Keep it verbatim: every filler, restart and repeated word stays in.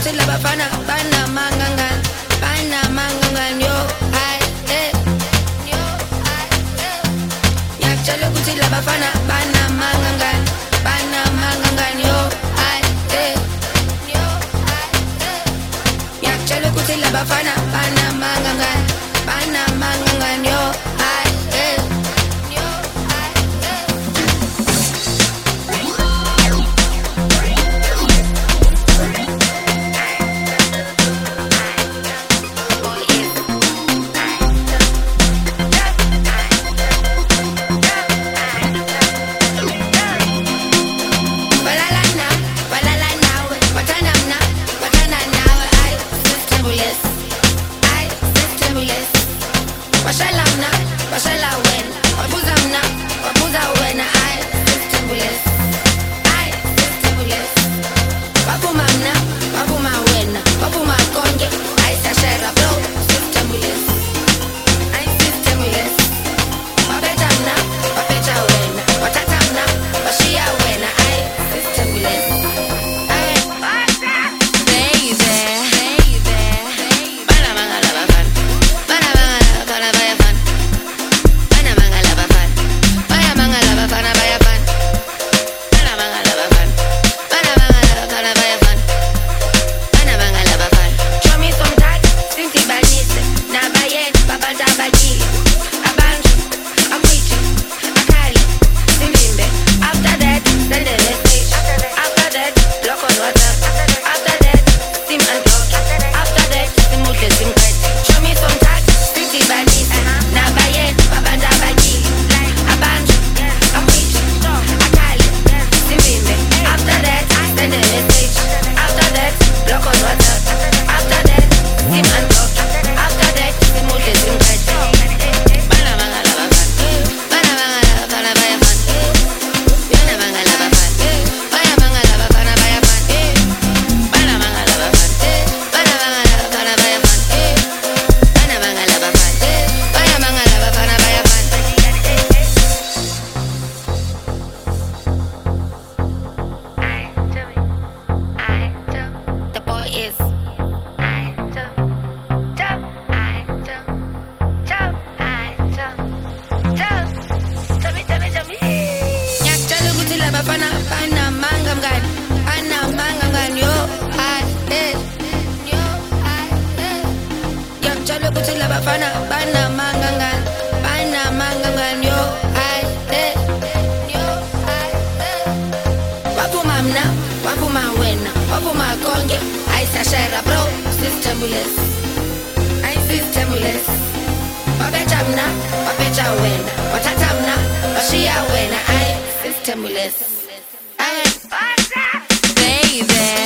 labafana bana mangangan bana mangangan yo ai eh yo ai eh ngiyakutshela ukuthi labafana bana mangangan bana mangangan yo ai eh yo ai eh ngiyakutshela ukuthi labafana bana mangangan bana mangangan yo ai eh yo ai eh Washalamna, washala wena, wabuzamna, wabuza wena, I system bless, I system bless. Wabumamna, wabuma wena, wabuma konge, I sashera bro, system bless, I system bless. Wabetamna, wabeja wena, watatamna, washia wena, I system bless. Bana bana mangangan bana mangangan yo ai eh yo ai eh wapumamna wapuma wena wapuma konge ai sashera bro system bless ai system bless wabetamna wabeja wena watatamna washia wena ai system bless ai baby